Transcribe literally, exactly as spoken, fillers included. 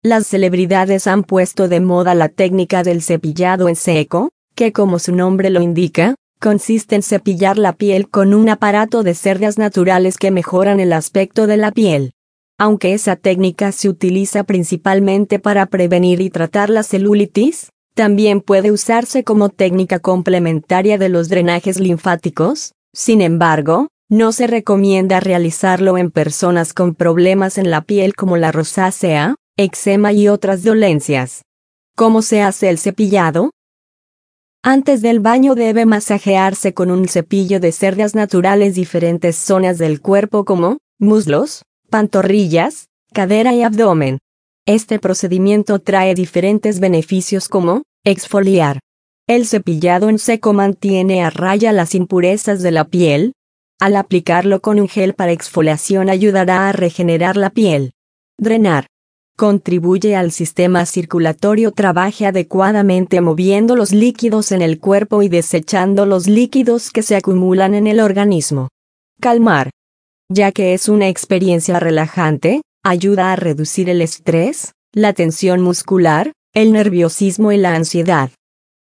Las celebridades han puesto de moda la técnica del cepillado en seco, que como su nombre lo indica, consiste en cepillar la piel con un aparato de cerdas naturales que mejoran el aspecto de la piel. Aunque esa técnica se utiliza principalmente para prevenir y tratar la celulitis, también puede usarse como técnica complementaria de los drenajes linfáticos. Sin embargo, no se recomienda realizarlo en personas con problemas en la piel como la rosácea, eczema y otras dolencias. ¿Cómo se hace el cepillado? Antes del baño debe masajearse con un cepillo de cerdas naturales diferentes zonas del cuerpo como muslos, pantorrillas, cadera y abdomen. Este procedimiento trae diferentes beneficios como exfoliar. El cepillado en seco mantiene a raya las impurezas de la piel. Al aplicarlo con un gel para exfoliación ayudará a regenerar la piel. Drenar. Contribuye al sistema circulatorio trabaje adecuadamente moviendo los líquidos en el cuerpo y desechando los líquidos que se acumulan en el organismo. Calmar. Ya que es una experiencia relajante, ayuda a reducir el estrés, la tensión muscular, el nerviosismo y la ansiedad.